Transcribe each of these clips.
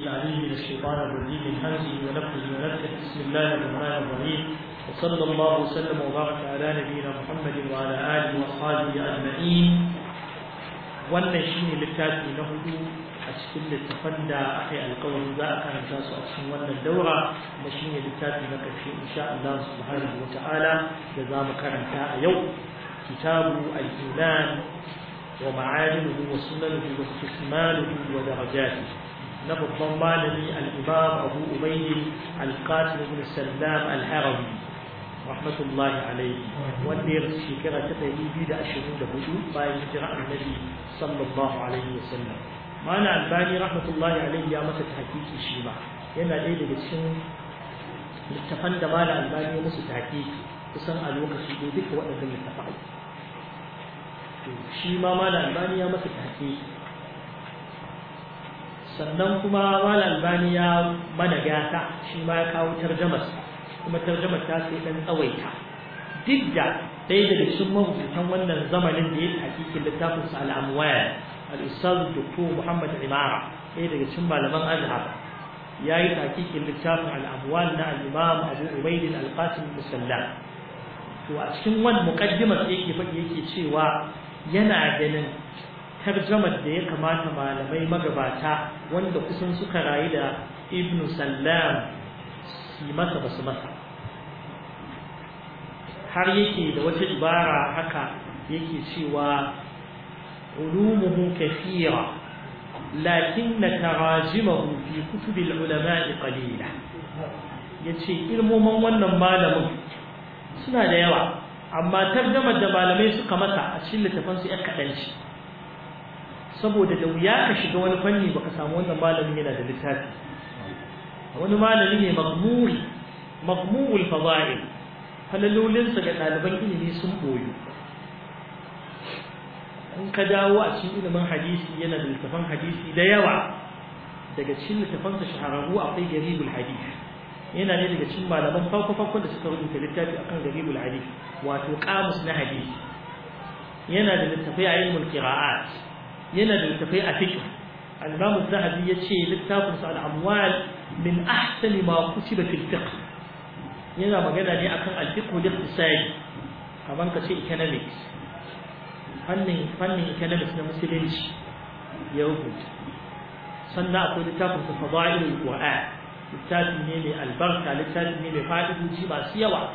العليم من الشيطان الرجيم من همزه ونفخه ونفخه بسم الله الرحمن الرحيم وصلى الله وسلم وبارك على نبينا محمد وعلى آله وأصحابه أجمعين. wannan shine littafi na hudu a cikin littafan da aka yi alƙawarin za a karanta su a cikin wannan daura, kuma shine littafi na ƙarshe insha Allah subhanahu wata'ala da za mu karanta a yau. kitabu al-iman wa ma'alimuhu wa sunanuhu wa istismaluhu wa darajatuhu na babban malami al-imam Abu Ubayd al-Qasim ibn Sallam al-Harawi rahmatullahi alayhi, wanda ya rasu shekara ta 224 bayan hijira annabi sallallahu alaihi wasallam. Malam Albani rahmatullahi alayhi ya masa tahqiqi shi ba, yana ɗaya daga cikin littafan da Malam Albani ya musu tahqiqi kusan a lokaci da duka waɗannan littafai. Shi ma Malam Albani ya masa tahqiqi, sannan kuma Malam Albani ya mana gata, shi ma ya kawo tarjamar, kuma tarjamar ta sai dan tsawaita. Duk da ɗaya daga cikin marubutan wannan zamanin da ya hakikin littafin sa al-Amwal, al-Ustaz Dr. Muhammad Imara, ɗaya daga cikin malaman Azhar, ya yi hakikin littafin al-Amwal na al-Imam Abu Ubayd al-Qasim ibn Sallam. To a cikin wannan muqaddimar yake faɗi yake cewa yana ganin tarjamar da ya kamata malamai magabata wanda kusan suka rayu da Ibn Sallam su masa basu masa. har yake da wata ibara haka yake cewa ulumuhu kathira lakin tarajimahu fi kutubil ulama'i qalila. Yace ilmomin wannan malamin suna da yawa, amma tarjamar da malamai suka masa a cikin littafin su ya kadanci, saboda da wuya ka shiga wani fanni baka samu wannan malamin yana da littafi. Wani malami ne maghmul fadail, falalolinsa ga ɗaliban ilimi sun boyu. In ka dawo a cikin ilimin hadisi yana da littafan hadisi da yawa. Daga cikin littafansa shahararru akwai garibul hadith, yana ne daga cikin malaman farko da suka rubuta littafi akan garibul hadith, wato kamus na hadisi. Yana da littafai a ilmul qira'at, yana da littafai a fiqh. al-Imam az-Zahabi yace littafinsa al-Amwal min ahsani ma kutiba fil fiqh. Yana magana ne akan al-fiqh al-iqtisadi, kaman kace economics, fannin economics na musulunci ya rubuta. Sannan akwai littafin sa Fadailul Qur'an, littafi ne mai albarka, littafi ne mai fa'idoji masu yawa.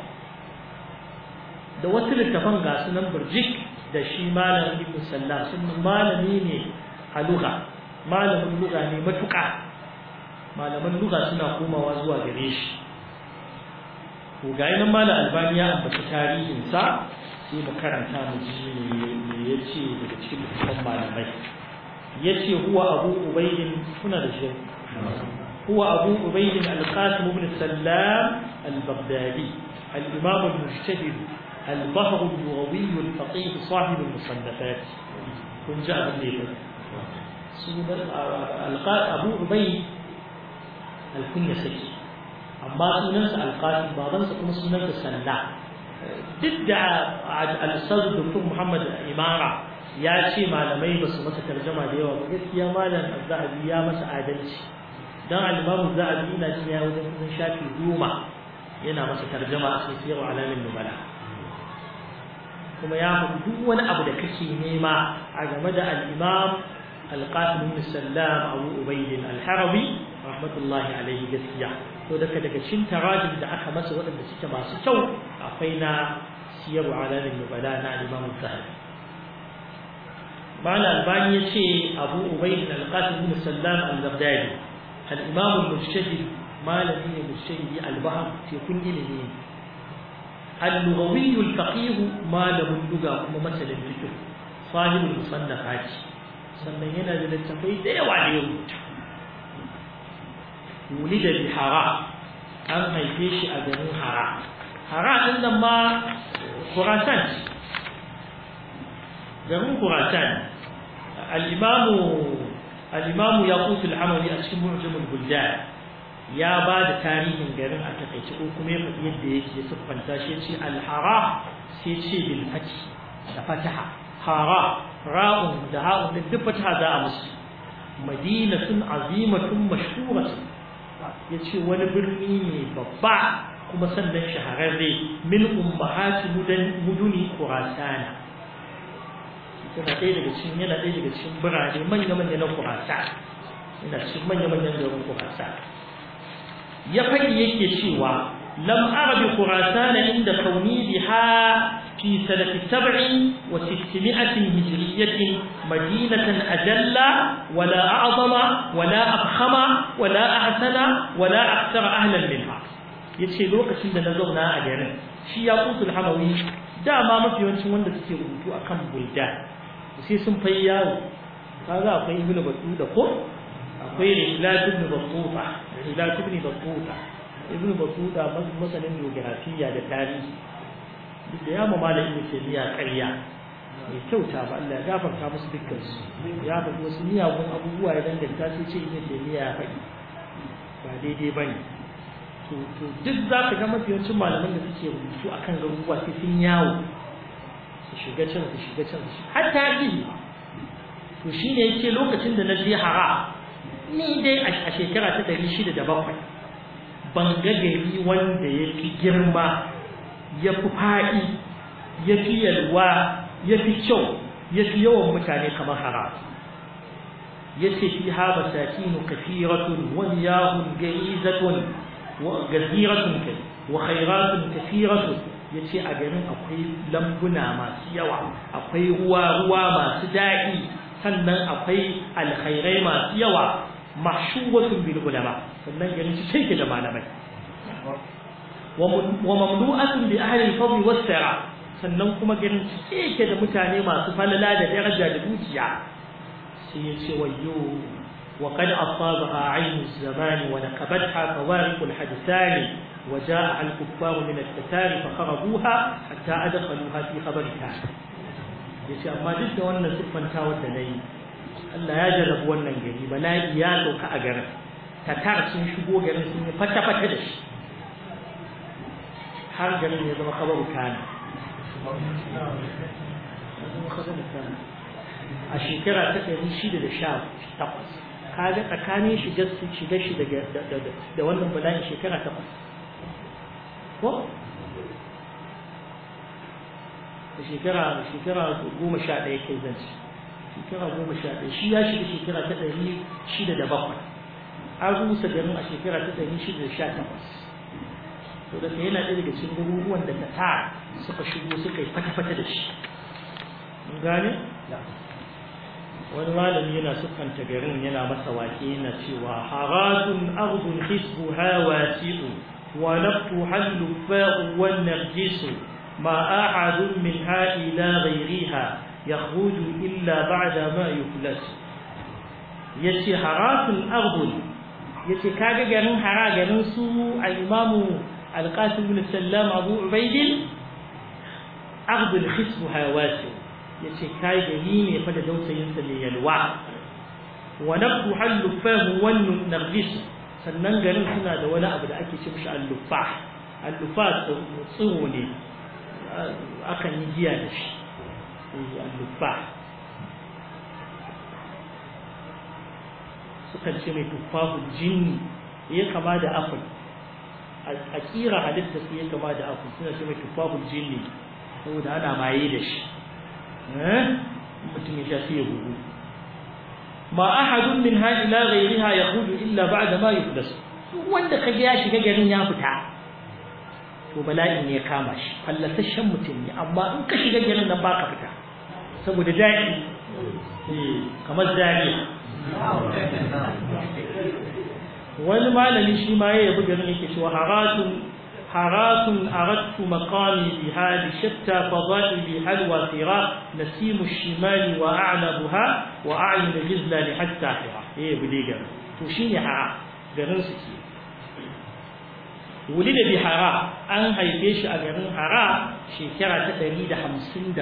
Da wasu littafan ga sunan burjik da shi malam Ibn Sallam, sun malami ne a lugha, malamin lugha ne matuƙa. Malaman lugha suna komawa zuwa gare shi. To ga nan Malam Albani ya ambaci tarihin sa, sai mu karanta mu ji me yace daga cikin littafin malamai. Yace huwa Abu Ubayd, kuna da shi, huwa Abu Ubayd al-Qasim ibn Sallam al-Baghdadi, al-Imam al-Mujtahid, al-Bahr al-Lughawi al-Faqih, صاحب المصنفات. kun ji abin da yake sunan Abu Ubayd al-kunya saki, amma sunansa al-Qasim, babansa kuma sunansa Sallam. Duk da al-Ustaz Dr. Muhammad Imara ya ce malamai ba su masa tarjuma da yawa ba, gaskiya Malam Az-Zahabi ya masa adalci, dan al-Imam Az-Zahabi ina jin ya wajen kusan shafi 10 yana masa tarjuma a cikin Siyar Alamin Nubala, kuma ya faɗi duk wani abu da kake nema a game da al-Imam al-Qasim ibn Sallam Abu Ubayd al-Harawi rahmatullahi alayhi. gaskiya to daga cikin tarajim da aka masa waɗanda suke masu kyau akwai na Siyar Alamin Nubala na Imam Az-Zahabi. Malam Albani yace Abu Ubayd al-Qasim ibn Sallam al-Baghdadi al-Imam al-Mujtahid, malami ne mujtahidi, al-Bahr fi kulli ilmi, al-Lughawi al-Faqih, malamin lugha kuma masalan fiqh, sahibul musannafat. sannan yana da littafai da yawa da ya rubuta. Wulida bi Hara, an haife shi a garin Hara. Hara din nan ma Khurasan, garin Khurasan. al-Imam Yaqut al-Amali a cikin Mu'jam al-Buldan ya ba da tarihin garin a takaice, ko kuma yadda yake siffanta shi, ce al-Hara sai ce bil fath da fataha. Hara, ra'un da ha'un duk fataha za a musu. madinatun azimatun mashhuratun yace wani birni ne babba kuma sannan shahararre min ummahati muduni Khurasan yana ɗaya daga cikin birane manya-manya na Khurasan yana cikin manya-manyan garin Khurasan ya faɗi yake cewa lam arabi Khurasan inda kauni biha في سنة 600 هجرية مدينة أجل ولا أعظم ولا أفخم ولا أحسن ولا أكثر أهلا منها yace lokacin da na zauna a garin shi Yaqutul Hamawi dama mafi yawancin wanda suke rubutu akan bulda sai sun fai yawo kaga akwai Ibn Battuta ko akwai Rihlatu Ibn Battuta masanin geografiya da tarihi da ya ma malamin Taymiya ƙarya mai kyauta ba Allah ya gafarta musu dukkan su ya faɗi wasu miyagun abubuwa ya danganta sai ce Ibn Taymiya ya faɗi ba daidai bane to duk za ka ga mafiyancin malaman da suke rubutu akan garuruwa sai sun yawo su shiga can har tarihi to shine yake lokacin da na je Hara ni dai a shekara ta 607 ban ga gari wanda ya fi girma ya fi faɗi ya fi yalwa ya fi kyau ya fi yawan mutane kamar Hara yace fi ha basakinu kathiratun wa niyahun gaizatun wa gaziratun kai wa khairatun kathiratun yace a garin akwai lambuna masu yawa akwai ruwa masu daɗi sannan akwai alkhairai masu yawa mahshuwatun bil ulama sannan garin shi take da malamai wa mamlu'atun bi ahli al-fadl was-sara sannan kuma garin shi yake da mutane masu falala da daraja da dukiya sai yace wayyo wa qad asabaha 'ayn az-zaman wa naqabatha fawariq al-hadithan wa jaa'a al-kuffar min at-tatar fa kharabuha hatta adkhaluha fi khabarika yace amma duk da wannan siffantawar da nayi Allah ya jarrabu wannan gari bala'i ya dauka a garin tatar sun shigo garin sun yi fata-fata da shi har garin ya zama khabaru kana a shekara ta 618 kaga tsakanin shiga shi da wannan bala'in shekara 8 ko shekara 11 kai zanci shekara 11 shi ya shiga shekara ta 607 an rusa garin a shekara ta 618 to da yana ɗaya daga cikin garuruwan da ta suka shigo suka yi fata-fata da shi mun gane wani malami yana siffanta garin yana masa wake yana cewa haratun ardun hisbuha wasi'u wa naftu hallu fa'u wan narjisu ma ahadun minha ila ghayriha yakhruju illa ba'da ma yuflas yace haratun ardun yace kaga garin Hara garin su al-imamu القاسم بن السلام أبو عبيد أخذ الخصبها واسع يتي كاي جهيني فدا دوسا ينسل يلوع ونبت حل فاه والنرجس sannan garin suna da wani abu da ake ce mishi al-lufah tsiro ne akan yi giya da shi al-lufah sukan ce mai tufahul jinni ya kama da apple a kira halitta su ya kama da apple suna ce mai tufahul jinni saboda ana maye da shi mutum ya sha sai ya gudu ma ahadun min ha ila ghayriha yakhruju illa ba'da ma yuflas wanda kage ya shiga garin ya fita to bala'i ne ya kama shi fallasashen mutum ne amma in ka shiga garin nan baka fita saboda da'i kamar da'i wani malami shi ma ya yabi garin yake cewa haratun aradtu maqami bi hadi shatta fadaili halwa sira nasimu shimali wa a'labuha wa a'yun rizlani hatta hira yabi diga to shine hara garin su ke wulida bi hara an haife shi a garin Hara shekara ta 157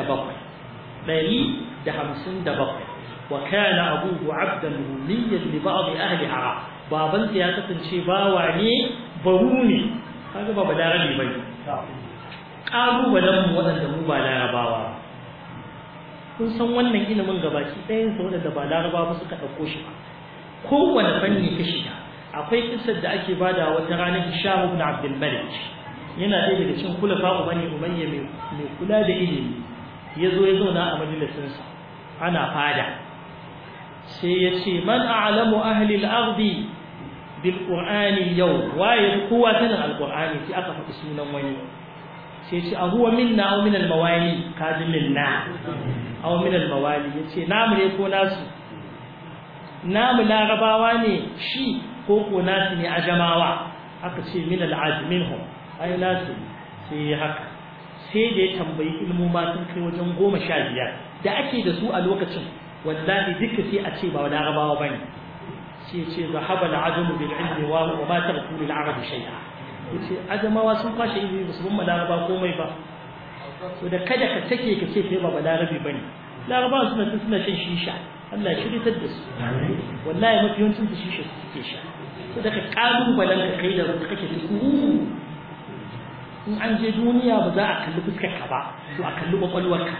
wa kana abuhu abdan rumiyyan li ba'd ahli Hara baban ya kasance bawa ne baru ne kaga ba balarabi bane kalubalen mu wadanda mu ba larabawa kun san wannan ilimin gabaki ɗayan sa wadanda ba larabawa suka dauko shi kowane fanni ka shiga. Akwai kissar da ake bada wata ranar Hisham ibn Abdul Malik, yana ɗaya daga cikin khulafa Bani Umayya mai kula da ilimi, yazo ya zauna a majalisinsa ana fada, sai ya ce man a'lamu ahli al-ardi bil qur'ani yau, waye kowa sanin al-qur'ani, sai aka faɗi sunan wani, sai ce a huwa minna aw min al-mawali, kadin minna aw min al-mawali, yace namu ne ko nasu, namu larabawa ne shi ko nasu ne ajamawa, aka ce min al-ajminhum, ai nasu. sai haka sai da ya tambayi ilmu ma sun kai wajen 15 da ake da su a lokacin, wallahi duka sai a ce ba larabawa bane, sai ce zahaba al-ajmu bil ilmi wa ma tarku lil arab shay'a, yace ajamawa sun kwashe ilimi ba su bin laraba komai ba. to da kada ka take ka ce kai ba larabi bane, larabawa suna shan shisha, Allah ya shiritar da su, wallahi mafi yawancin su shisha suke sha. to da ka kalubalen ka kai da kake tuku, in an je duniya ba za a kalli fuskar ka ba, to a kalli kwakwalwarka.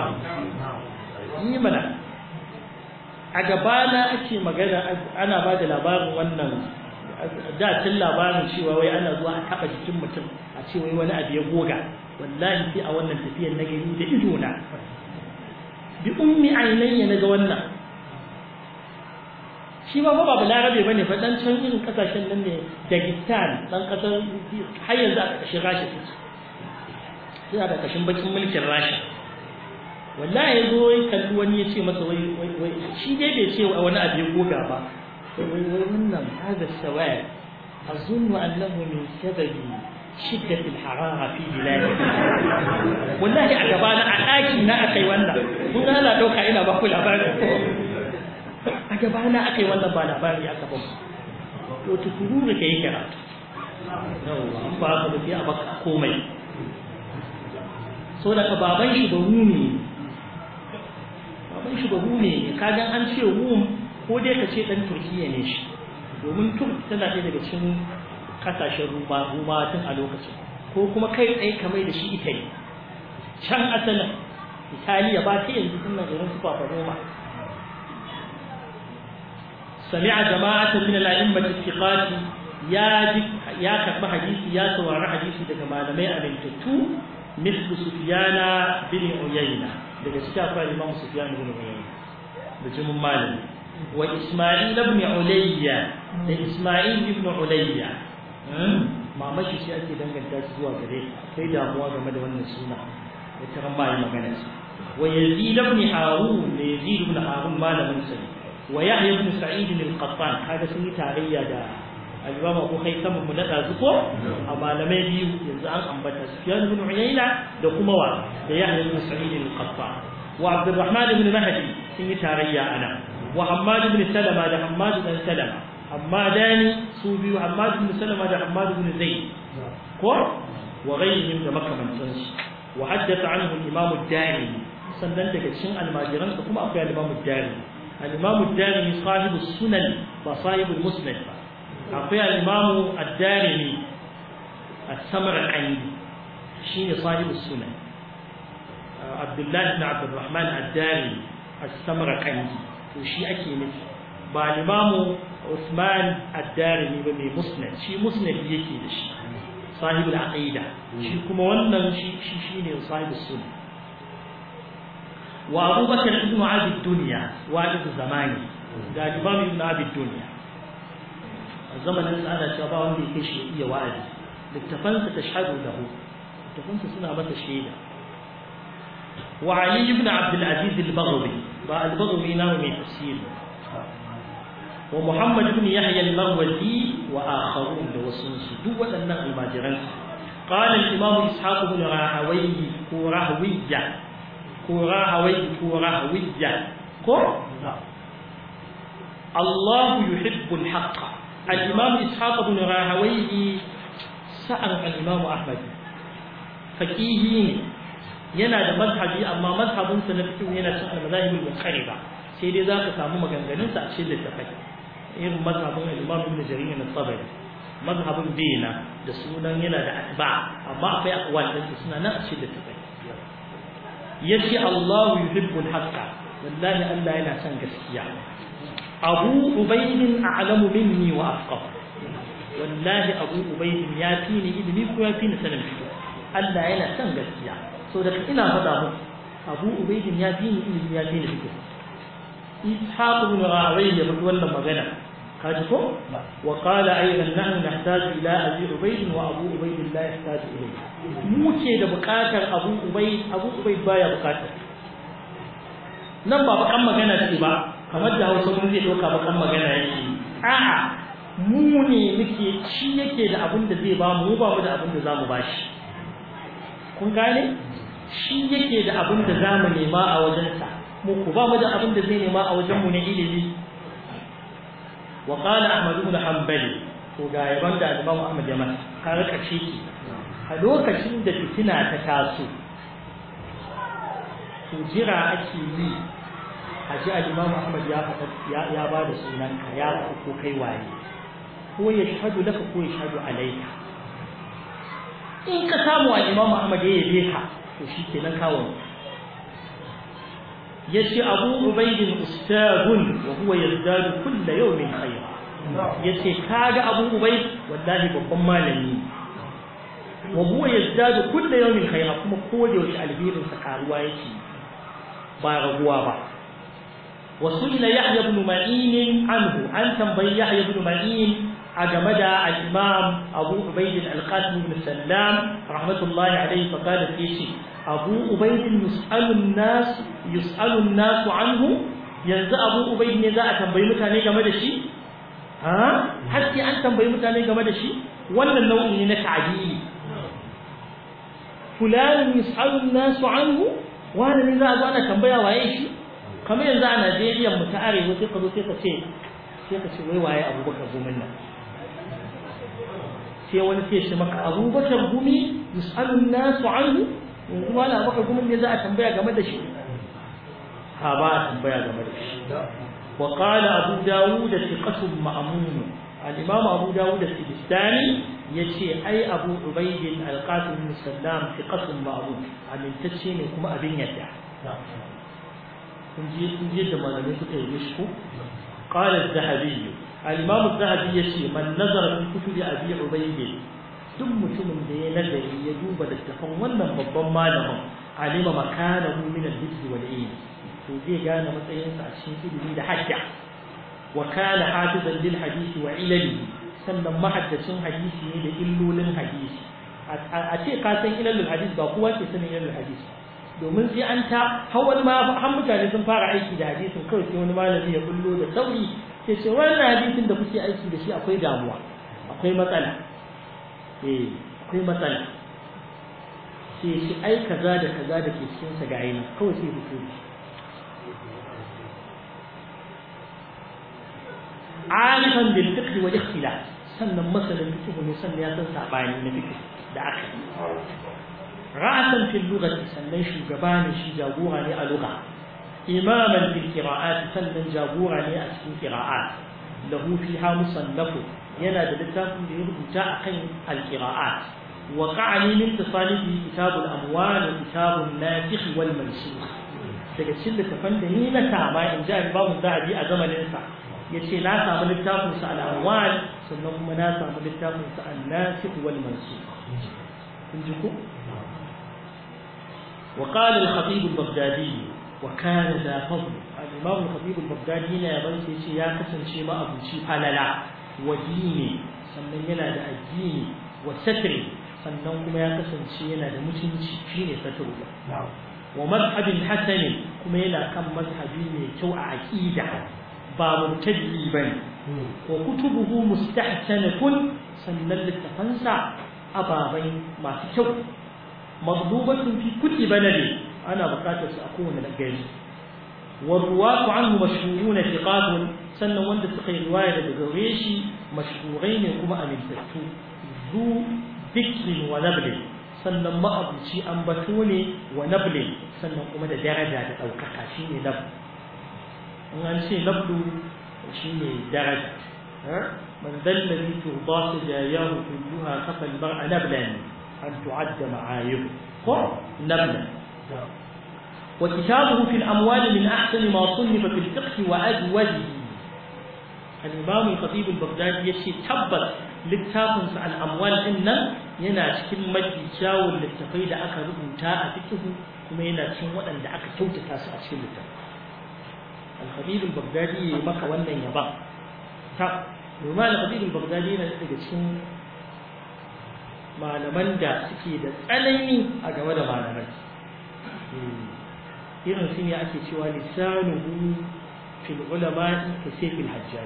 yi mana a gabana ake magana, ana ba da labarin wannan tun labarin cewa wai ana zuwa a taɓa jikin mutum a ce wai wani abu ya goga, wallahi sai a wannan tafiyar na gani da idona, bi ummi ainayya na ga wannan. shi ba larabe bane fa, dan can irin kasashen nan ne, Dagestan, dan kasar har yanzu a kashin Rasha sai a kashin bakin mulkin Rasha. wallahi yazo ya kalli wani ya ce masa wai shi dai bai ce wani abu ya goga ba, wai wannan hada sawai azunnu annahu min sababi shiddat al-harara fi biladi. wallahi a gaba na a daki na akai wannan, kun ga ana dauka ina ba ku labarin, a gaba na akai wannan ba labari aka ba. to tukuru da kai karatu yawa an ba ka sai a baka komai. so da baban shi bahu ne, kagan an ce Rum ko dai ka ce dan Turkiya ne shi, domin Turk tana ɗaya daga cikin kasashen Ruma tun a lokacin, ko kuma kai tsaye kamar da shi Italy, can asalin Italiya ba ta yanzu sunan garin su Papa Roma. sami'a jama'atan min al-a'immat al-thiqat, ya karɓi hadisi, ya saurari hadisi daga malamai amintattu, mislu Sufyana bin Uyayna, daga cikin akwai Imam Sufyan bin Uyayna da jimin malami, wa Isma'il ibn Ulayya da Isma'il ibn Ulayya. mamashi shi ake danganta shi zuwa gare, kai damuwa game da wannan suna, wata ran ba yi magana shi. wa Yazid ibn Harun da Yazid ibn Harun malamin sa, wa Yahya ibn Sa'id al-Qattan, kaga sun yi tarayya da al-Imam Abu Haytham ibn Nazuko a malamai biyu, yanzu an ambata Sufyan ibn Uyayna da kuma wa da Yahya ibn Sa'id al-Qattan. wa Abdurrahman ibn Mahdi sun yi tarayya ana, wa Hammad ibn Salama da Hammad ibn Salama, Hammadani su biyu, Hammad ibn Salama da Hammad ibn Zayd ko wa ghayrihim da makamantansu. wa haddatha anhu al-Imam ad-Darimi, sannan daga cikin almajiransa kuma akwai al-Imam ad-Darimi. al-Imam ad-Darimi sahibu sunan ba sahibu musnad ba, akwai al-Imam ad-Darimi as-Samarqandi shine sahibu sunan, Abdullah ibn Abdurrahman ad-Darimi as-Samarqandi, to shi ake nufi, ba al-Imam Usman ad-Darimi ba mai musnad, shi musnad yake da shi, sahibu al-aqida, shi kuma wannan shi shine sahibu sunan. wa Abu Bakr ibn Abi Dunya walid zamani, da Imam ibn Abi Dunya a zamanin sa ana cewa ba wanda yake shi iya wa'azi, littafansa tashhadu lahu, littafansa suna masa shaida. wa Ali ibn Abd al-Aziz al-Baghawi, ba al-Baghawi na mai tafsir, wa Muhammad ibn Yahya al-Marwazi wa akharun da wasu duk waɗannan almajiran. qala al-Imam Ishaq ibn Rahawayh ko Rahawayh ko Allah yuhibbu al-haqq. al-Imam Ishaq ibn Rahawayh sa'an al-Imam Ahmad, faqihi ne, yana da mazhabi, amma mazhabinsa na fiqh yana cin al-mazahib al-muqarriba, sai dai zaka samu maganganunsa a cikin littafai, irin mazhabin al-Imam Ibn Jarir al-Tabari, mazhabin Bina da sunan yana da atba, amma akwai aqwal din suna nan a cikin littafai. yace Allah yuhibbu al-haqqa, wallahi Allah yana son gaskiya. Abu Ubayd a'lamu minni wa afqah wallahi Abu Ubayd ya fi ni ilimi ko ya fi ni sanin fiqh Allah yana son gaskiya so da ina faɗa muku Abu Ubayd ya fi ni ilimi ya fi ni fiqh Ishaq ibn Rawi ya faɗi wannan magana kaji ko wa qala aydan nahnu nahtaju ila Abi Ubayd wa Abu Ubayd la yahtaju ilayhi mu ce da bukatar Abu Ubayd baya bukatar nan ba bakan magana ce ba kamar da Hausa mun zai doka bakan magana yake a'a mu ne muke shi yake da abin da zai ba mu ba mu da abin da zamu bashi kun gane shi yake da abin da zamu nema a wajensa mu ku ba mu da abin da zai nema a wajen mu na ilimi wa qala Ahmad ibn Hanbali to ga yaban da Imam Ahmad ya masa har kace ki a lokacin da fitina ta taso to jira ake yi a ji Imam Ahmad ya faɗa ya ba da sunanka ya ko kai waye ko ya shahadu laka ko ya shahadu alayka in ka samu Imam Ahmad ya yabe ka to shikenan kawo yace Abu Ubayd ustadun wa huwa yazdadu kull yawmin khayra yace kaga Abu Ubayd wallahi babban malami wa huwa yazdadu kull yawmin khayra kuma koda yaushe albirin sa karuwa yake ba raguwa ba وسئل يحيى بن معين عنه عن تنبي يحيى بن معين أجمد الإمام أبو عبيد القاسم بن سلام رحمة الله عليه فقال فيه أبو عبيد يسأل الناس عنه ينزع أبو عبيد نزاع تنبي متاني جمد شيء حتى أن تنبي متاني جمد شيء ولا النوع من تعديل فلان يسأل الناس عنه وأنا نزاع أنا تنبي وعيش kamar yanzu a Najeriya mu ta arewa sai ka zo sai ka ce wai waye Abubakar Gumi nan sai wani sai shi maka Abubakar Gumi yusalun nasu anhu yanzu wala Abubakar Gumi ne za a tambaya game da shi ha ba a tambaya game da shi wa qala Abu Dawud thiqatun ma'mun al-Imam Abu Dawud as-Sijistani yace ai Abu Ubayd al-Qasim bin Sallam thiqatun ma'mun amintacce ne kuma abin yadda kun ji da malamai suka yi shi ko qala az-zahabi al-imam az-zahabi yace man nazara fi kutubi abi ubayd duk mutumin da ya nazari ya duba littafin wannan babban malamin alima makanahu min al-hifz wal ilm to zai gane matsayin sa a cikin ilimi da hajja wa kana hafizan lil hadisi wa ilali sannan mahaddacin hadisi ne da illolin hadisi a ce ka san ilolin hadisi ba kowa ke sanin ilolin hadisi domin sai an ta hawan ma har mutane sun fara aiki da hadisin kawai sai wani malami ya bullo da sauri sai ce wannan hadisin da kuke aiki da shi akwai damuwa akwai matsala akwai matsala sai shi ai kaza da kaza da ke cikin sa ga aini kawai sai fito arifan bil fiqh wal ikhtilaf sannan masalan fiqh ne sannan ya san sabani na fiqh da aka ra'asan fil lughati sannan shugaba ne shi jagora ne a lugha imaman bil qira'at sannan jagora ne a cikin qira'at lahu fiha musannafu yana da littafin da ya rubuta akan al qira'at wa qa'ani min tasalihi kitab al amwal wa kitab al nasikh wal mansukh daga cikin littafin da ni na kama in ji Imam Zahabi a zamanin sa yace na samu littafin sa al amwal sannan kuma na samu littafin sa al nasikh wal mansukh kun ji ko وقال الخطيب البغدادي وكان ذا فضل الإمام الخطيب البغدادي هنا يبان شيء يا كسن شيء ما أبو شيء فللا وديني sannan yana da addini wa satri sannan kuma ya kasance yana da mutunci shine satru wa madhhabin hasan kuma yana kan mazhabi mai kyau a aqida ba mubtadi bane wa kutubuhu mustahsanatun sannan littafansa ababai masu kyau مطلوبة في كل بلد أنا بقاتل سأكون لقيم والرواة عنه مشهورون ثقات سنة وند تقي رواية بغريشي مشهورين كما أمنتتو ذو ذكر ونبل سنة ما أبوشي أنبتوني ونبل سنة كما درجة أو كحاشيني نبل أنشي نبل شيني درجة من ذا الذي ترضى سجاياه كلها خفى المرء نبلا أن تعد معايب نبلا وكتابه في الأموال من أحسن ما صنف في الفقه وأجوده al-imam al-khatib al-baghdadi yace tabbas littafin sa al-amwal din nan yana cikin mafi kyawun littafai da aka rubuta a fiqh kuma yana cikin waɗanda aka kyautata su a cikin littafin al-khatib al-baghdadi ya maka wannan yaba ta domin al-khatib al-baghdadi yana daga cikin malaman da suke da tsanani a game da malamai irin su ne ake cewa lisanuhu fil ulama'i ka sayfil hajjaj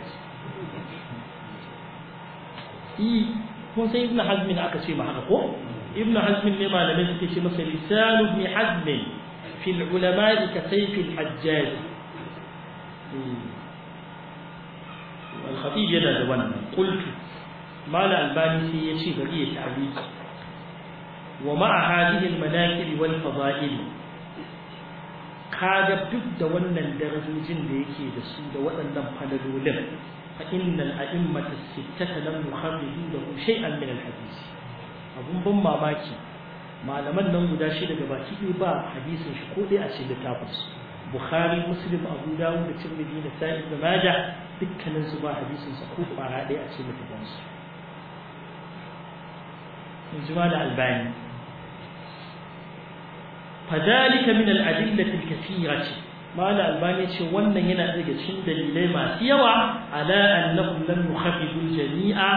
kun sai ibn hazm ne aka ce ma haka ko ibn hazm ne malamai suke ce masa lisanu ibn hazm fil ulama'i ka sayfil hajjaj wal khatib yana da wannan qultu mal albani sai yace bari ya ta'liq wa ma'a hadhihi al manakib wal fada'il kaga duk da wannan darajojin da yake da su da waɗannan falalolin fa innal a'immata sittata lam yukharriju lahu shay'an min al-hadith abun ban mamaki malaman nan guda shida daga baki ɗaya ba hadisin shi ko dai a cikin littafin su Bukhari Muslim Abu Dawud da Tirmidhi da Sahih Ibn Majah dukkanin su ba hadisin sa ko fara ɗaya a cikin littafin su Ijma da Albani فذلك من الأدلة الكثيرة ما الألباني wannan yana daga cikin dalilai masu yawa ala annahum lam yukhafidu al-jami'a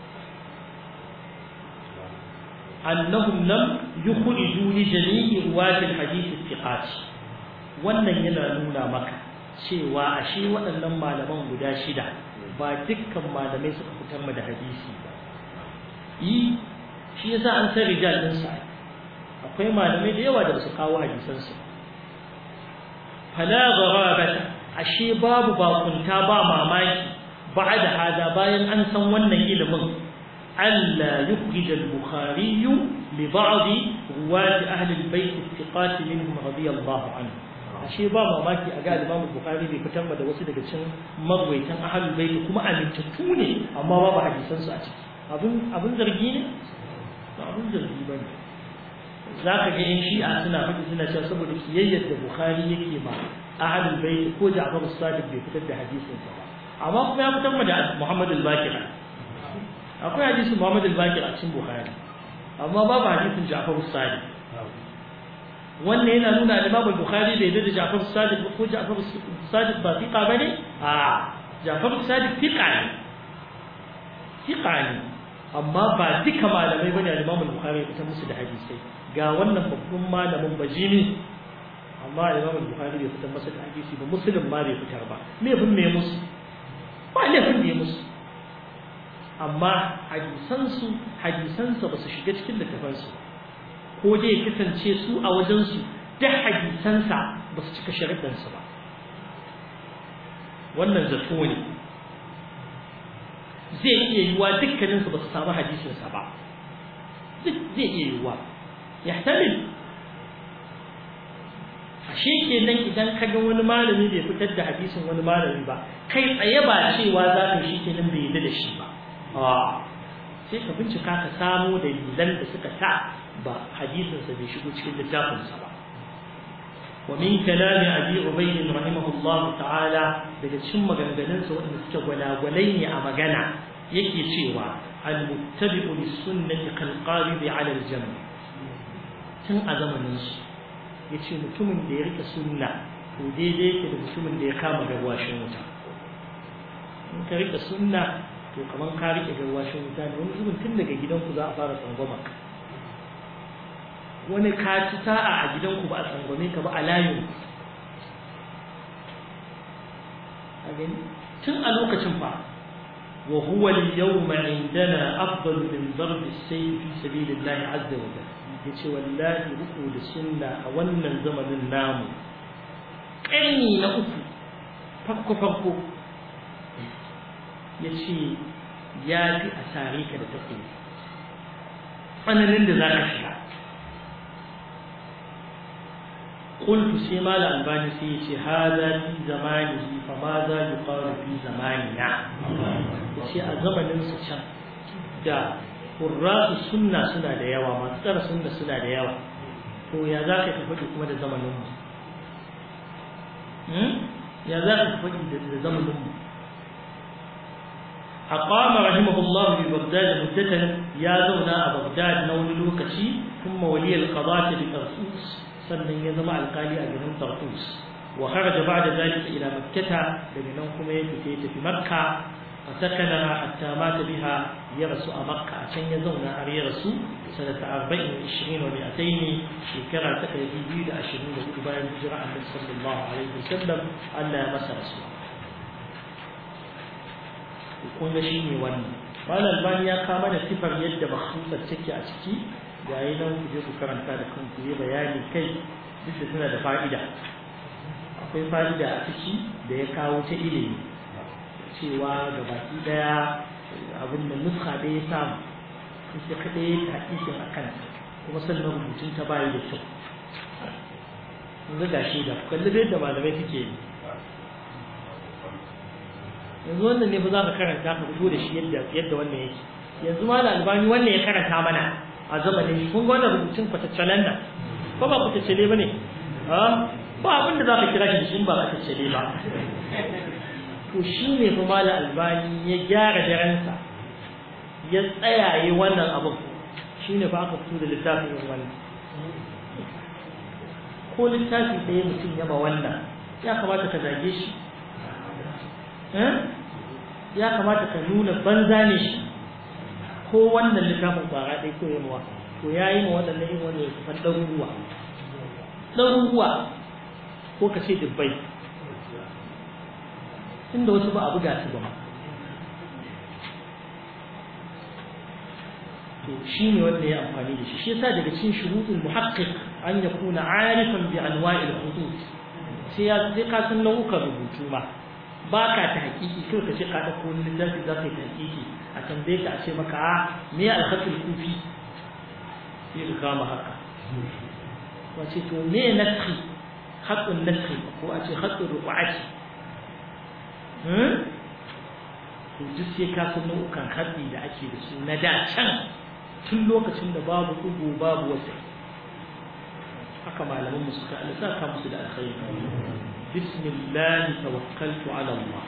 annahum lam yukhriju li jami'i ruwat al-hadith al-thiqat wannan yana nuna maka cewa ashe waɗannan malaman guda shida ba dukkan malamai suka fitar da hadisi ba shi yasa an san rijal din sa akwai malamai da yawa da su kawo hadisan su fala gharabata ashe babu bakunta ba mamaki ba'da hada bayan an san wannan ilimin alla yukhrij al-bukhari li ba'd ruwat ahli al-bayt thiqat minhum radiyallahu anhu ashe ba mamaki a ga Imam Bukhari bai fitar da wasu daga cikin magwaitan ahli al-bayt kuma amintattu ne amma babu hadisan su a ciki abun zargi ne ba abun zargi bane zaka ga in shi'a suna faɗi suna cewa saboda kiyayyar da Bukhari yake ba ahlul bayt ko Ja'far as-Sadiq bai fitar da hadisin sa ba amma kuma ya fitar da Muhammad al-Baqir akwai hadisin Muhammad al-Baqir a cikin Bukhari amma babu hadisin Ja'far as-Sadiq wannan yana nuna da Imam Bukhari bai da Ja'far as-Sadiq ko Ja'far as-Sadiq ba fiqa bane Ja'far as-Sadiq fiqa ne amma ba duka malamai bane Imam Bukhari ya fitar musu da hadisai ga wannan babban malamin bajini amma Imam Bukhari bai fitar masa da hadisi ba Muslim ma bai fitar ba me bin me musu ba laifin ne musu amma hadisansa ba su shiga cikin littafansu ko dai kasance su a wajensu da hadisansa ba su cika sharuɗansu ba wannan zato ne zai iya yiwuwa dukkaninsu ba su samu hadisinsa ba duk zai iya yiwuwa yahtamil ashe kenan idan ka ga wani malami bai fitar da hadisin wani malami ba kai tsaye ba cewa za ka shi kenan bai yarda da shi ba sai ka bincika ka samu dalilan da suka sa ba hadisinsa bai shigo cikin littafinsa ba wa min kalami abi ubayd rahimahullah ta'ala daga cikin maganganunsa wanda suke gwalagwalai ne a magana yake cewa al-muttabi'u lis-sunnati kal-qarib 'ala al-jam' tun a zamanin su yace mutumin da ya rike sunna to daidai yake da mutumin da ya kama garwashin wuta in ka rike sunna to kaman ka rike garwashin wuta ne wani zubin tun daga gidanku za a fara tsangwama wani ka ci sa'a a gidanku ba a tsangwame ka ba a layin tun a lokacin fa wa huwa al-yawma indana afdalu min darb as-sayf fi sabilillahi azza wa jalla yace wallahi ruku da sunna a wannan zamanin namu ƙarni na uku farko yace ya fi a sare ka da take tsananin da za ka shiga قلت سيما الألباني سيتي هذا في زمانه فماذا يقال في زماننا يتي الزمن نسشن دا قراء السنة سنة ديوا ما ترى سنة سنة ديوا تو يا ذاك تفدي كما ده زمن نم يا ذاك تفدي ده زمن نم أقام رحمه الله ببغداد مدة يازونا بغداد نول لوكشي ثم ولي القضاة بطرطوس سنن يزمع القالي أجنون طرطوس وخرج بعد ذلك إلى مكة لجنونكم يفتيت في مكة فسكنها حتى مات بها يرسو مكة عشان يزونا يرسو سنة 24 و200 شكرا تقريبا بيد 20 وكبار الهجرة النبي صلى الله عليه وسلم ألا مس رسول kun ga shine wannan malam albani ya kama da sifar yadda makhsusar take a ciki yayin nan ku je ku karanta da kanku yi bayani kai duk da tana da fa'ida akwai fa'ida a ciki da ya kawo ta ilimi cewa ga baki daya abin da nuska da ya samu sai kada ya hakikin akan kuma sannan rubutun ta bayi da kyau kun ga shi da kalli da malamai suke yi yanzu wannan ne ba za ka karanta ka fito da shi yadda wannan yake yanzu ma da albani wannan ya karanta mana a zamanin kun ga wannan rubutun kwataccalen nan ko ba kwataccele ba ne ba abin da za ka kira shi da shi ba kwataccele ba to shi ne kuma da albani ya gyara daransa ya tsayaye wannan abin shi ne ba aka fito da littafin yin wannan ko littafi ɗaya mutum ya ba wannan ya kamata ka zage shi ya kamata ka nuna banza ne shi ko wannan littafin kwara ɗaya ko yamuwa to ya yi ma waɗannan yin wani littafin ɗaruruwa ko ka ce dubbai inda wasu ba a buga su ba to shi ne wanda ya amfani da shi shi yasa daga cikin shuruɗul muhaqqiq an yakuna arifan bi anwa'il hudud sai ka san nau'ukan rubutu ma ba ka ta hakiki kai ka ce ka da ko littafi za ka yi ta hakiki a tambaye ka a ce maka me al-khatul kufi sai ka kama haka wace to me nakhi khatun nakhi ko a ce khatul ruqati to duk sai ka san nau'ukan khati da ake da su na da can tun lokacin da babu ugu babu wasa haka malaman mu suka alsaka musu da alkhairi بسم الله توكلت على الله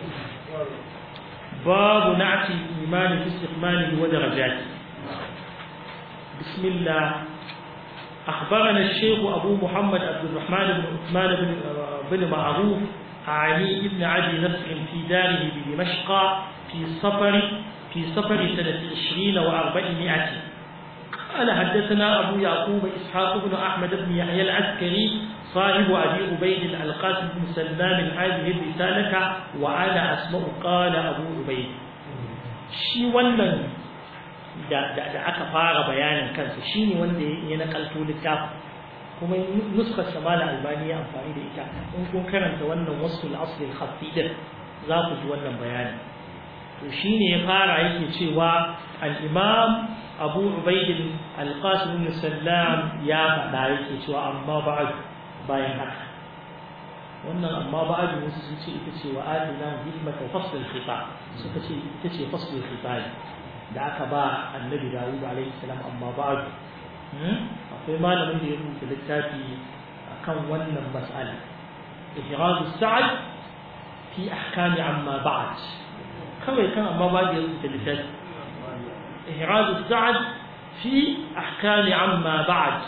باب نعت الإيمان في استقباله ودرجاته بسم الله أخبرنا الشيخ أبو محمد عبد الرحمن بن عثمان بن معروف علي بن عدي نصر في داره بدمشق في سفر سنة 20 و400 قال حدثنا أبو يعقوب إسحاق بن أحمد بن يحيى العسكري صاحب أبي عبيد القاسم بن سلام هذه الرسالة وأنا أسمع قال أبو عبيد شي wannan da aka fara bayanin kansa shine wanda ya nakalto littafin kuma nuskar samala albani ya amfani da ita in kun karanta wannan wasul asl al-khatid za ku ji wannan bayani to shine ya fara yake cewa al-imam Abu Ubayd al-Qasim bin Sallam ya faɗa yake cewa amma ba'd bayan haka wannan amma ba'd wasu sun ce ita ce wa adina hikmata fasl al-khitab suka ce ita ce fasl al-khitab da aka ba annabi Dawud alaihi salam amma ba'd akwai malamin da ya rubuta littafi akan wannan mas'ala ihraz as-sa'd fi ahkam amma ba'd kawai kan amma ba'd ya rubuta littafi ihraz as-sa'd fi ahkam amma ba'd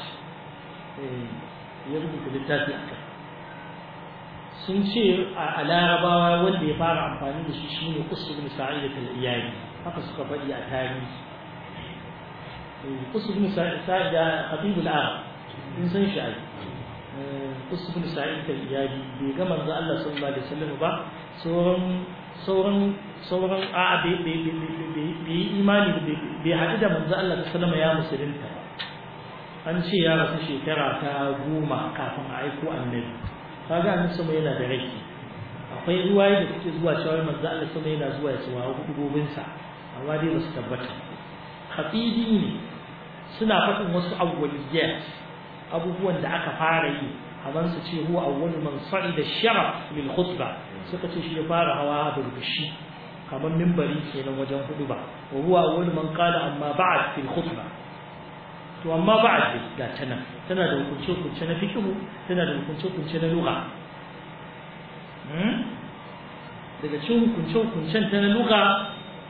ya rubuta littafi akan sun ce a larabawa wanda ya fara amfani da shi shine Qusr ibn Sa'id al-Iyadi haka suka faɗi a tarihi Qusr ibn Sa'id Habib al-Arab in san shi ai Qusr ibn Sa'id al-Iyadi bai ga manzo Allah sallallahu alaihi wasallam ba sauran a bai imani bai haɗu da manzo Allah sallallahu alaihi wasallam ya musulunta an ce ya rasu shekara ta 10 kafin a aiko annabi kaga annabi sama yana da rai akwai ruwaye da suke zuwa cewa manzo Allah sama yana zuwa ya tsawa hudubobin sa amma dai ba su tabbata khatibi ne suna faɗin wasu awwaliyat abubuwan da aka fara yi kamar su ce huwa awwalu man sa'ida sharaf lil khutba suka ce shi ya fara hawa burbushi kamar minbari kenan wajen huduba wa huwa awwalu man qala amma ba'd fil khutba to amma ba'd ga tana da hukunce na fiqh tana da hukunce na lugha daga cikin hukuncen ta na lugha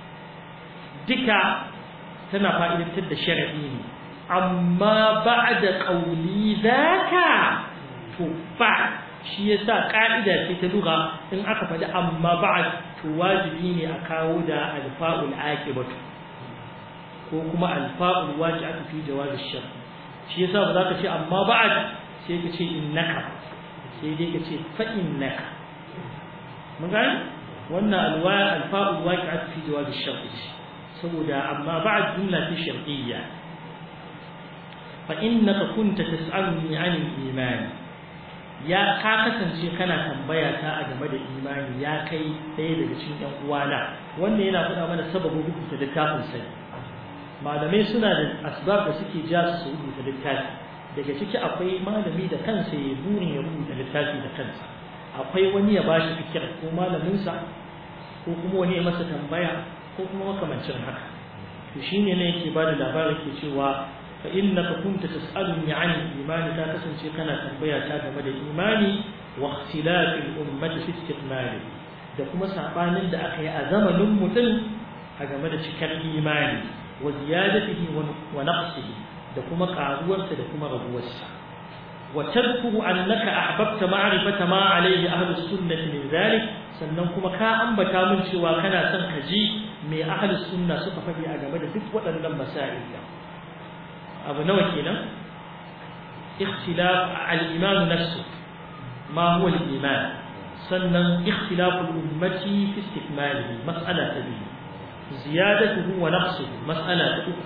duka tana fa'idantar da sharadi ne amma ba'da qawli zaka to ba shi yasa ka'ida ce ta lugha in aka faɗi amma ba'd to wajibi ne a kawo da alfa'ul aqibatu ko kuma alfa'ul waji'atu fi jawaz ash-shart shi yasa ba za ka ce amma ba'd sai ka ce innaka sai dai ka ce fa innaka mun gani wannan alfa'ul waji'atu fi jawaz ash-shart saboda amma ba'd jumla ce shartiyya fa innaka kunta tas'aluni 'an al-iman ya ka kasance kana tambaya ta a game da imani ya kai ɗaya daga cikin ƴan uwana wannan yana faɗa mana sababin rubuta littafin sai malamai suna da asbab da suke ja su rubuta littafi daga ciki akwai malami da kansa ya burin ya rubuta littafi da kansa akwai wani ya bashi fikir ko malamin sa ko kuma wani ya masa tambaya ko kuma makamancin haka to shine ne yake bada labarin ke cewa fa innaka kunta tas'aluni 'an al-iman ta kasance kana tambaya ta game da imani wa ikhtilaf al-ummati fi istiqmali da kuma sabanin da aka yi a zamanin mutum a game da cikar imani wa ziyadatihi wa naqsihi da kuma karuwarsa da kuma rabuwarsa wa tadhkuru annaka ahbabta ma'rifata ma alayhi ahlus sunnah min dhalik sannan kuma ka ambata min cewa kana son ka ji me ahlus sunna suka faɗi a game da duk waɗannan masail abu nawa kenan ikhtilaf al-iman nafsu ma huwa al-iman sannan ikhtilaf al-ummati fi istikmalihi mas'ala ta biyu ziyadatuhu wa naqsuhu mas'ala ta uku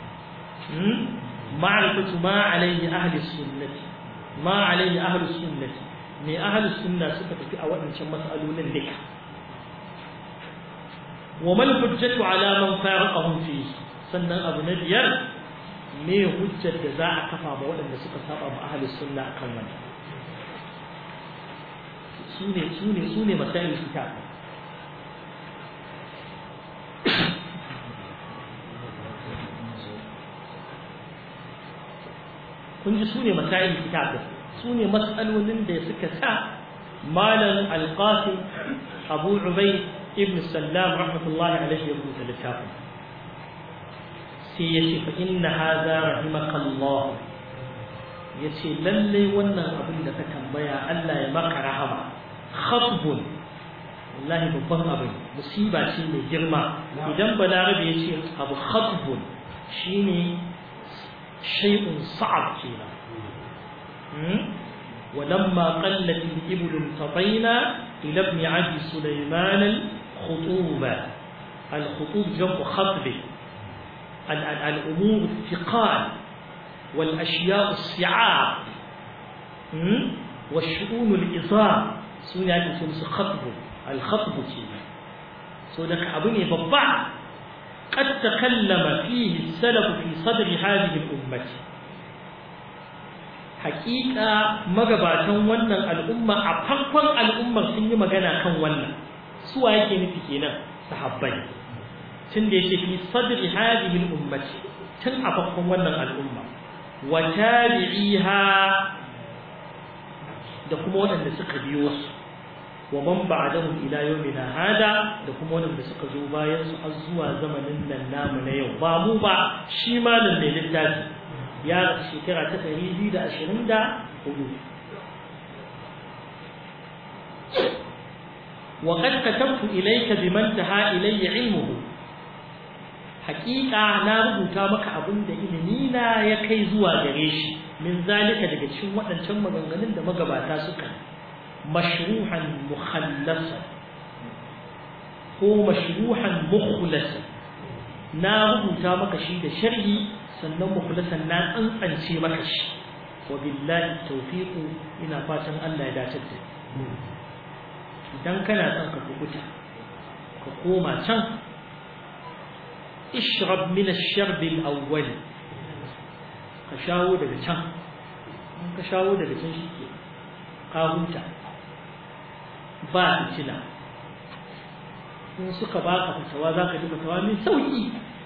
ma'rifatu ma alayhi ahli sunnati ma alayhi ahli sunnati me ahli sunna suka tafi a wadancan mas'alolin duka wa mal hujjatu ala man faraqahum fi sannan abu na biyar me hujjar da za a kafa ma waɗanda suka saba ma ahli sunna akan wannan sune masail kitab kun ji sune masail kitab sune mas'alolin da suka sa malam al-qasim abu ubayd ibn sallam rahmatullahi alayhi ya rubuta littafin sai yace fa inna hadha rahimakallah yace lalle wannan abin da ka tambaya Allah ya maka rahama khatbun wallahi babban abin musiba ce mai girma idan balarabe yace abu khatbun shine shay'un sa'ab kenan ولما قلت الإبل انتطينا إلى ابن عبد سليمان الخطوبة الخطوب جمع خطب الأمور الثقال والأشياء الصعاب والشؤون العظام سنة تمس خطب الخطب كذا سنك أبني ببع قد تكلم فيه السلف في صدر هذه الأمة حقيقة magabatan wannan al'umma a farkon al'ummar sun yi magana kan wannan su wa yake nufi kenan sahabbai tun da yake fi sadri hadhihi al-ummati tun a farkon wannan al'umma wa tabi'iha da kuma wanda suka biyo su wa man ba'dahum ila yawmina hada da kuma wanda suka zo bayan su har zuwa zamanin nan namu na yau ba mu ba shi malam mai littafi ya rasu shekara ta 224 وقد كتبت إليك بمن انتهى إلي علمه حقيقة أنا ربطا مك أبن دا إلمينا يكي زوا غريش من ذلك دا جتشم وأن شم غنغنين دا مغباتا سكا مشروحا مخلصا هو مشروحا مخلصا na rubuta maka shi da sharhi sannan mukhlasan na tsantsance maka shi wa billahi tawfiqu ina fatan Allah ya dace da idan kana son ka kubuta ka koma can ishrab min ash-sharb al-awwal ka shawo daga can ka shawo daga can shike ka huta ba fitina in suka baka fatawa zaka ji fatawa mai sauki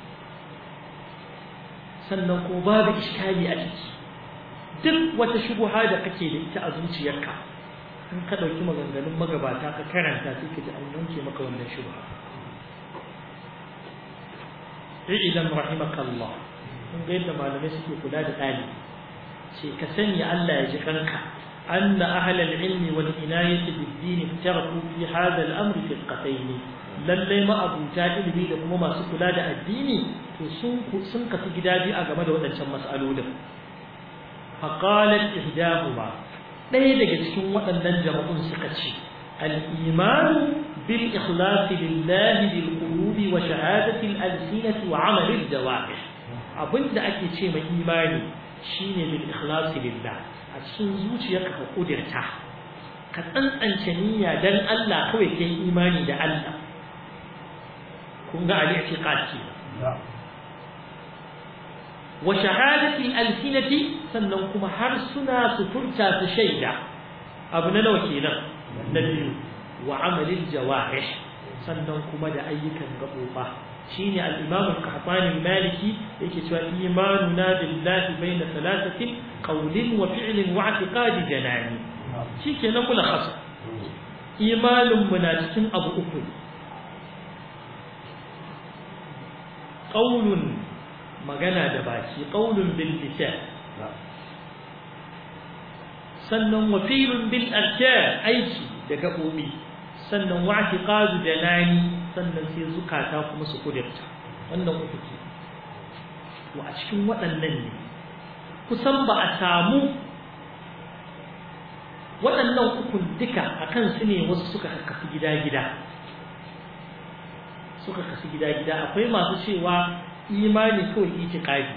sannan ko babu iskali a ciki duk wata shubuha da kake da ita a zuciyarka in ka dauki maganganun magabata ka karanta sai ka ji an yanke maka wannan shubha i'lam rahimakallah kun ga yadda malamai suke kula da ɗalibi ce ka sani Allah ya ji kanka anna ahlal ilmi wal inayati bid-din taraku fi hadha al-amr firqatayn lallai ma'abuta ilimi da kuma masu kula da addini to sun kasu gida biyu a game da waɗancan mas'alolin faqalat ihdahuma ɗaya daga cikin waɗannan jama'un suka ce al-iman bil ikhlas lillah bil qulubi wa shahadati al-alsinati wa amal al-jawarih abinda ake ce mai imani shine bil ikhlas lillah a cikin zuciyarka ka kudirta ka tsantsance niyya dan Allah kawai kai imani da Allah kun ga al-i'tiqad kenan wa shahadati al-alsinati sannan kuma har suna su furta su shaida abu na nawa kenan na biyu wa amalil jawarih sannan kuma da ayyukan gaboba shine al-imam al-qahtani al-maliki yake cewa imanuna billahi bayna thalathatin qawlin wa fi'lin wa i'tiqadi janani shikenan kula khas imanin mu na cikin abu uku qawlun magana da baki qawlun bil lisan sannan wa fi'lun bil arkan aiki da gabobi sannan wa i'tiqadu janani sannan sai zukata kuma su kudirta wannan uku ke to a cikin waɗannan ne kusan ba a samu waɗannan uku duka akan su ne wasu suka kasu gida-gida akwai masu cewa imani kawai itiqadi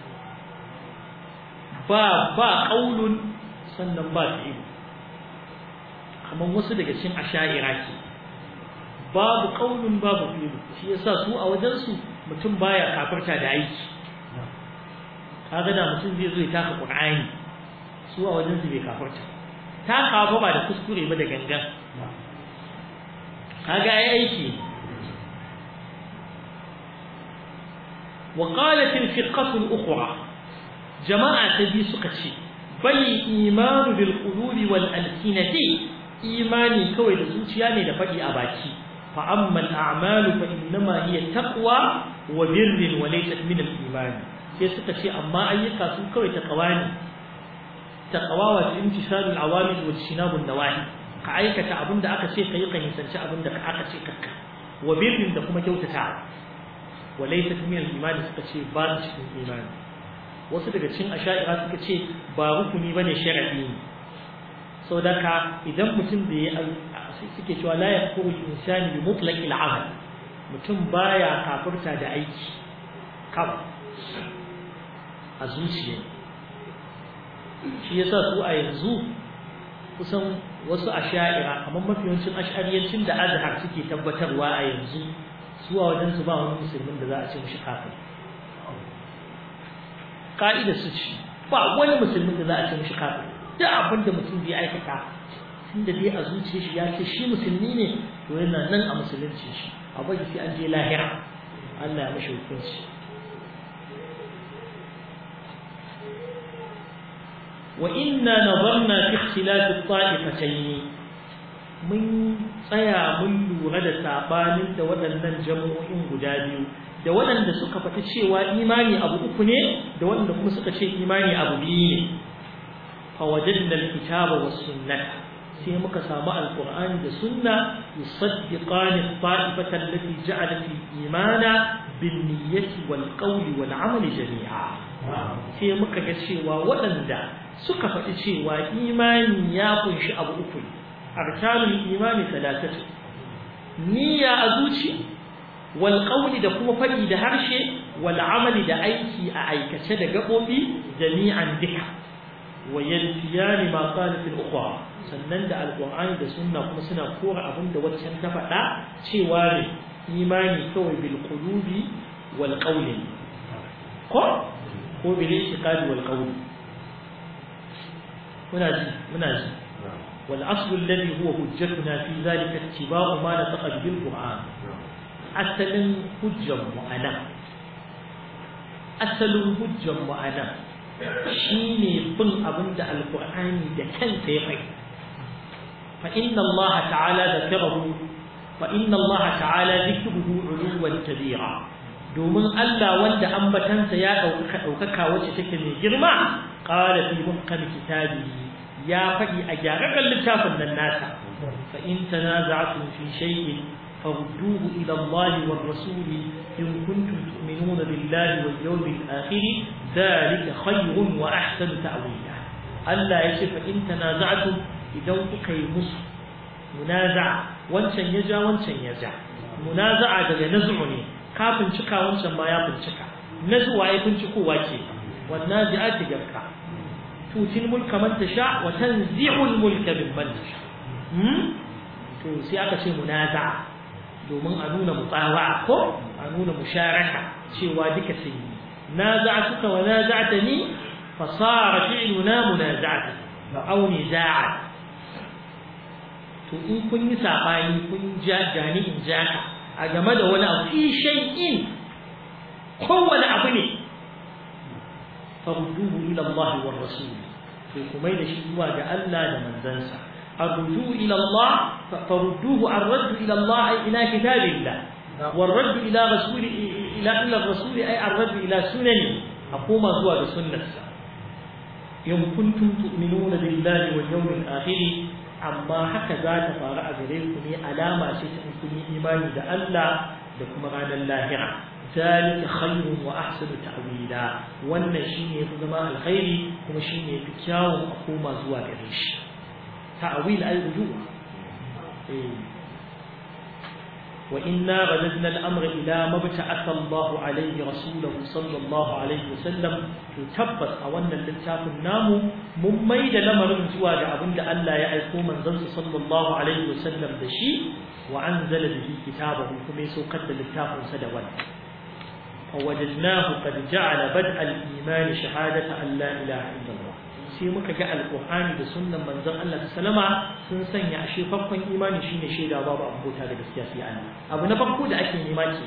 ba qaulun sannan ba fi'il kamar wasu daga cikin asha'ira ke babu qaulun babu fi'il shi yasa su a wajen su mutum baya kafirta da aiki kaga da mutum zai zo ya taka qur'ani su a wajen su bai kafirta ta kafa ba da kuskure ba da gangan kaga ai aiki وقالت الفرقة الأخرى جماعة تبي سكتي بل إيمان بالقلوب والألسنة إيماني كوي لزوجياني لفجي أباكي فأما الأعمال فإنما هي تقوى وبر وليست من الإيمان سكتي أما أي كاسو كوي تقواني تقوى وامتثال العوامل واجتناب النواهي كأيك تعبون دا أكسي قيقا يسنش أبون دا أكسي كك وبر دا كما كوتا تعب وليست من الإيمان suka ce ba cikin imani wasu daga cikin asha'ira suka ce ba rukuni bane shar'i ne saboda ka idan mutum bai suke cewa la yakfuru al-insanu bi mutlaq al-amal mutum baya kafirta da aiki kawai a zuciya shi yasa su a yanzu kusan wasu asha'ira kamar mafiyancin ash'ariyancin da azhar suke tabbatarwa a yanzu zuwa wajen su ba wani musulmin da za a ce mishi kafir ka'ida su ce ba wani musulmin da za a ce mishi kafir duk abin da mutum zai aikata tunda dai a zuciyar shi ya ce shi musulmi ne to yana nan a musulunci shi a bari sai an je lahira Allah ya mishi hukunci wa inna nazarna fi ikhtilaf at-ta'ifatayn mun tsaya mun lura da sabanin da waɗannan jama'o'in guda biyu da waɗanda suka faɗi cewa imani abu uku ne da waɗanda kuma suka ce imani abu biyu ne fa wajadna al-kitaba was-sunnah sai muka samu al-qur'ani da sunna yusaddiqan at-ta'ifata allati ja'alat al-imana bin-niyyati wal-qawli wal-'amali jami'a sai muka ga cewa waɗanda suka faɗi cewa imani ya kunshi abu uku ne arkanul imani salatatu niyya a zuci wal qawli da kuma fadi da harshe wal amali da aiki a aikace da gabobi jami'an duka wa yanfiyani ma qalat al ukhra sannan da alqur'ani da sunna kuma suna kora abinda waccan ta faɗa cewa ne imani kawai bil qulubi wal qawli ko bil i'tiqadi wal qawli muna ji والأصل الذي هو حجتنا في ذلك اتباع ما نطق به القرآن أصل حجة وأنا شيني بن أبند القرآن دكان سيفي فإن الله تعالى ذكره علوا كبيرا domin Allah wanda ambatansa ya ɗaukaka wacce take mai girma qala fi muhkam kitabihi ya faɗi a gyararren littafin nan nasa fa in tanaza'tum fi shay'in farudduhu ila Allah war rasul in kuntum tu'minuna billahi wal yawmil akhir dhalika khayrun wa ahsanu ta'wila Allah ya ce fa in tanaza'tum idan kuka yi musu munaza'a wancan ya ja wancan ya ja munaza'a daga naz'u ne ka bincika wancan ma ya bincika naz'u ya bincikowa ke wannan ji'ati garka tutil mulka man tasha wa tanzi'ul mulka mimman tasha to sai aka ce munaza'a domin a nuna mutsawa ko a nuna musharaka cewa duka sun yi naza'atuka wa naza'tani fa sara fi'luna munaza'atan aw niza'an to in kun yi sabani kun jani in jaka a game da wani abu fi shay'in kowane abu ne farudduhu ila Allah wa rasul to kuma da shi zuwa ga Allah da manzansa arruju ila Allah farudduhu arraddu ila Allah ay ila kitabillah warraddu ila rasul ila rasul ay arraddu ila sunani aquma zuwa da sunnarsa in kuntum tu'minuna billahi wal yawmil akhir amma haka za ta faru a gare ku ne alama ce ta kun yi imani da Allah da kuma ranar lahira zalika khayrun wa ahsanu ta'wila wannan shine yafi zama alkhairi kuma shine yafi kyawun a koma zuwa gare shi ta'wil ay ruju' wa inna radadna al-amra ila mabta'atha Allahu alayhi rasulahu sallallahu alayhi wasallam to tabbas a wannan littafin namu mun maida lamarin zuwa ga abinda Allah ya aiko manzon sallallahu alaihi wasallam da shi wa anzala bihi kitabahu kuma ya saukar da littafin sa da wannan فوجدناه قد جعل بدء الإيمان شهادة أن لا إله إلا الله sai muka ga alqur'ani da sunnan manzon Allah sallama sun sanya ashe farkon imani shine shaida babu abota da gaskiya sai Allah abu na farko da ake nema ke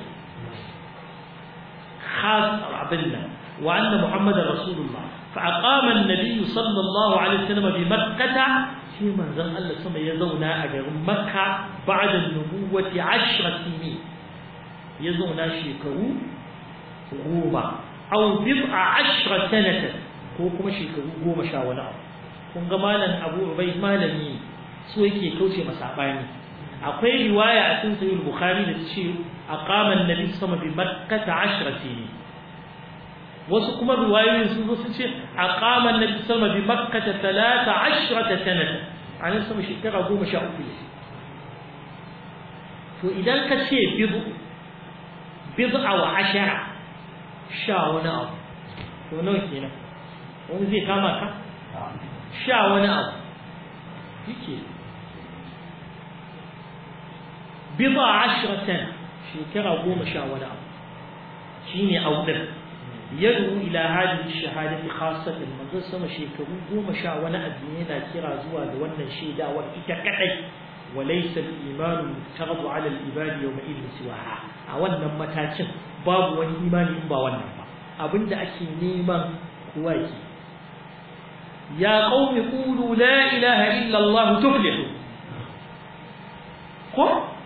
khas abinna wa anna muhammadar rasulullah fa aqama an-nabiy sallallahu alaihi wasallam bi makkah sai manzon Allah sama ya zauna a garin makka ba'da an-nubuwati 10 sinin ya zauna shekaru 10 aw bid'a 10 sanatan ko kuma shekaru 10 wani abu kun ga malam Abu Ubayd malami so yake kauce masabani akwai riwaya a cikin sahih Bukhari da ce aqama an-nabi sama bi makkah 10 sinin wasu kuma riwayoyin sun zo sun ce aqama an-nabi sama bi makkah 13 sanata an sama shekara 13 to idan ka ce bid'a wa 10 wani abu to nawa kenan wani zai kama ka wani abu yake bid'a 10 sana shekara 10 wani abu shine audar yadu ila hadhihi shahadati khassatan manzo sama shekaru 10 wani abu yana kira zuwa ga wannan shaidawar ita kadai walaysa al-iman mutaradu ala al-ibad yawma idin siwaha a wannan matakin babu wani imani in ba wannan ba abinda ake neman kuwa ki ya qaumi qulu la ilaha illa Allah tuflihu ko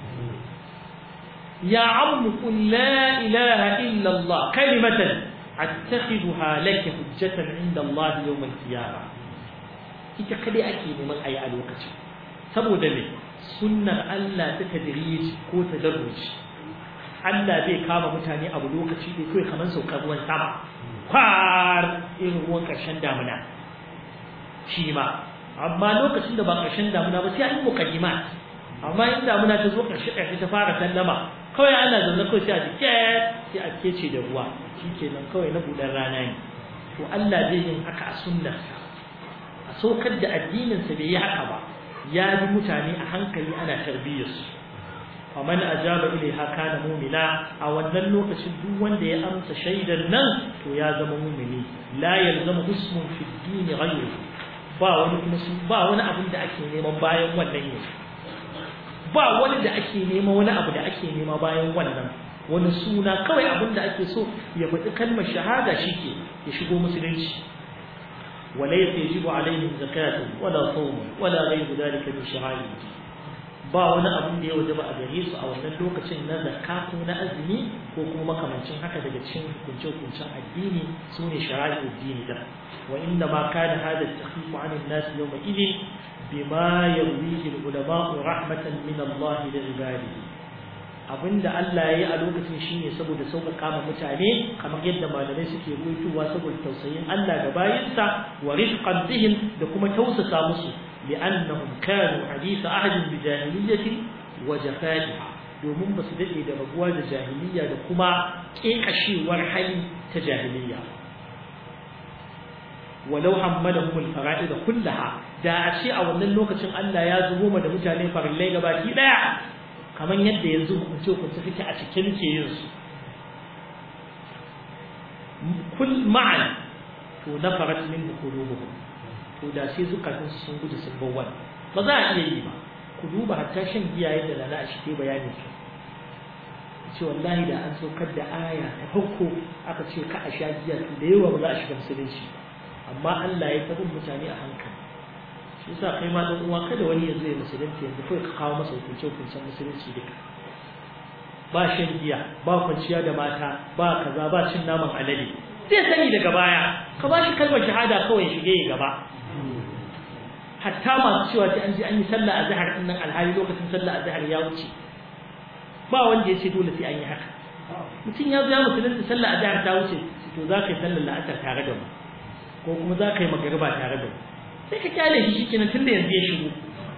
ya ammu qul la ilaha illa Allah kalimatan attakhidha laka hujjatan inda Allah yawm al-qiyamah ita kadai ake neman ayi a lokacin saboda me sunnar Allah ta tadriji ko tadarruji Allah zai kama mutane abu lokaci da kai kamar saukar ruwan sama kwar irin ruwan karshen damuna shi ma amma lokacin da ba karshen damuna ba sai an yi muqaddimat amma in damuna ta zo karshe ta fara sallama kawai ana zaune kawai sai a jike sai a kece da ruwa shikenan kawai na budan rana ne to Allah zai yin haka a sunnarsa a saukar da addinin sa bai yi haka ba ya bi mutane a hankali ana tarbiyyar su faman ajaba ilaiha kana mu'mina a wannan lokacin duk wanda ya amsa shaidan nan to ya zama mu'mini la yalzamu ismun fi din ghayru ba wani kuma ba wani abin da ake neman bayan wannan ne ba wani da ake nema wani abu da ake nema bayan wannan wani suna kawai abin da ake so ya faɗi kalmar shahada shike ya shigo musulunci wala yajibu alaihim zakatu wala sawm wala ghayru dalika min sha'air ba wani abin da ya wajaba a gare su a wannan lokacin na zakka ko na azumi ko kuma makamancin haka daga cikin hukunce-hukuncen addini sune shara'i'ud dini da wa inna ma kana hada at-takhfif 'an an-nas yawma idin bima yarwihi al-ulama rahmatan min Allah li ibadihi abinda Allah yayi a lokacin shine saboda sauƙaƙa ma mutane kamar yadda malamai suke ruwaitowa saboda tausayin Allah ga bayinsa wa rifqan bihim da kuma tausasa musu لأنهم كانوا حديث عهد بجاهلية وجفائها domin ba su daɗe da rabuwa da jahiliya da kuma ƙeƙashewar hali ta jahiliya walau hammalahum al-fara'id kullaha da a ce a wannan lokacin Allah ya zubo ma da mutane farillai gabaki daya kamar yadda yanzu hukunce suke a cikin ke yin su kull ma'an to nafarat min qulubuhum to da sai zukatun sun gudu sun bar wani ba za a iya yi ba ku duba hatta shan giya yadda na shi ke bayanin su ce wallahi da an saukar da aya ta farko aka ce ka a sha giya da yawa ba za a shiga musulunci amma Allah ya tabin mutane a hankali shi yasa kai ma dan uwa kada wani yanzu ya musulunci yanzu kai ka kawo masa hukuncin musulunci duka ba shan giya ba kwanciya da mata ba kaza ba cin naman alade zai sani daga baya ka ba shi kalmar shahada kawai shige gaba hatta masu cewa sai an je an yi sallah azhar din nan alhali lokacin sallah azhar ya wuce ba wanda ya ce dole sai an yi haka mutum ya zo ya musulunta sallah azhar ta wuce to za ka yi sallar la'asar tare da mu ko kuma za ka yi magariba tare da mu sai ka kyale shi shikenan tunda yanzu ya shigo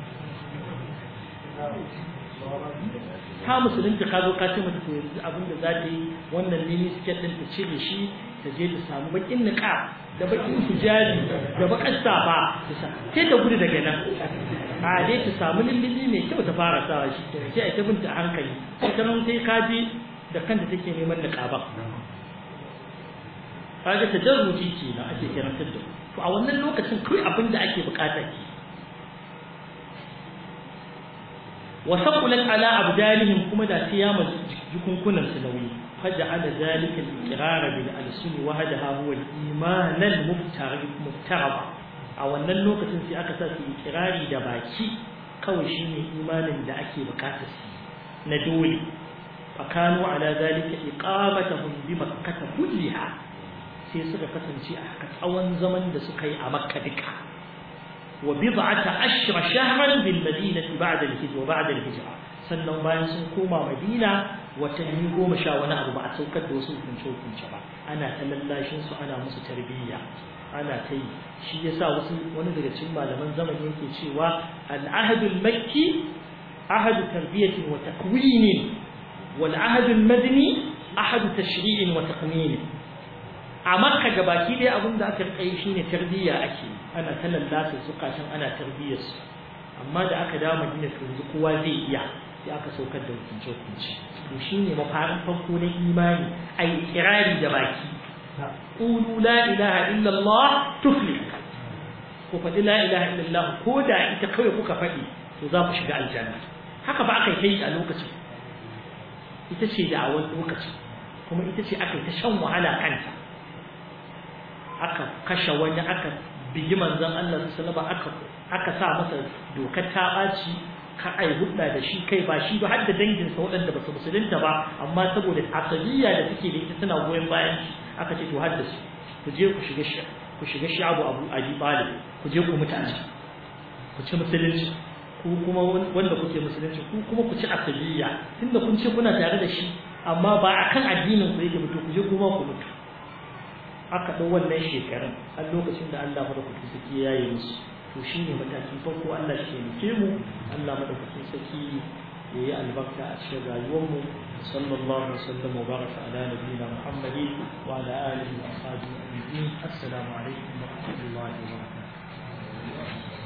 ta musulunta ka zo ka ce mata to yanzu abinda za ta yi wannan mini siket din ta cire shi ta je ta samu bakin niqab da bakin hijabi da bakar safa sai ta gudu daga nan a dai ta samu lillibi mai kyau ta fara sawa shi sai ai ta binta hankali sai ta nan sai kaji da kanta take neman niqaba kaga tajarruji ce na ake kirantar da to a wannan lokacin kai abin da ake bukata ki wa saqulat ala abdalihim kuma da siyama jikunkunan su nauyi فجعل ذلك الإقرار بالألسن وحدها هو الإيمان المفترض a wannan lokacin sai aka sa su ikirari da baki kawai shine imanin da ake bukata su na dole fakanu ala zalika iqamatuhum bi makkah kulliha sai suka kasance a haka tsawon zaman da suka yi a makka duka wa bid'ata ashra shahran bil madinati ba'da al-hijra sannan bayan sun koma madina watanni 10 wani abu ba a saukar da wasu hukunce ba ana ta lallashin su ana musu tarbiyya ana ta yi shi yasa wani daga cikin malaman zamani yake cewa al-ahd al-makki ahad tarbiyatin wa takwin wal ahd al-madani ahad tashri'in wa taqnin a makka gabaki dai abinda aka rika yi shine tarbiyya ake ana ta lallasa su kashin ana tarbiyyar su amma da aka dawo madina yanzu kowa zai iya sai aka saukar da hukunce to shine mafarin farko na imani ai ikirari da baki qulu la ilaha illa Allah tuflih ko faɗi la ilaha illa Allah ko da ita kawai kuka faɗi to za ku shiga aljanna haka ba aka yi a lokacin ita ce da a wani lokacin kuma ita ce aka yi ta shan wahala kanta aka kashe wani aka bigi manzon Allah sallallahu alaihi wasallam aka sa masa dokar ta ɓaci ka ai hudda da shi kai ba shi ba har da danginsa waɗanda ba su musulunta ba amma saboda asaliya da take da ita tana goyon bayan shi aka ce to har da su ku je ku shiga shi Abu Abi Talib ku je ku mutane ku ci musulunci ku kuma wanda kuke musulunci ku kuma ku ci asaliya tunda kun ce kuna tare da shi amma ba akan addinin ku yake mutu ku je kuma ku mutu aka dau wannan shekarun a lokacin da Allah madaukakin sarki ya yi musu to shine matakin farko Allah shi ne mu Allah madaukakin sarki yayi albarka a cikin rayuwar mu sallallahu alaihi wasallam wa baraka ala nabiyina Muhammadin wa ala alihi wa ashabihi ajma'in assalamu alaikum wa rahmatullahi wa barakatuh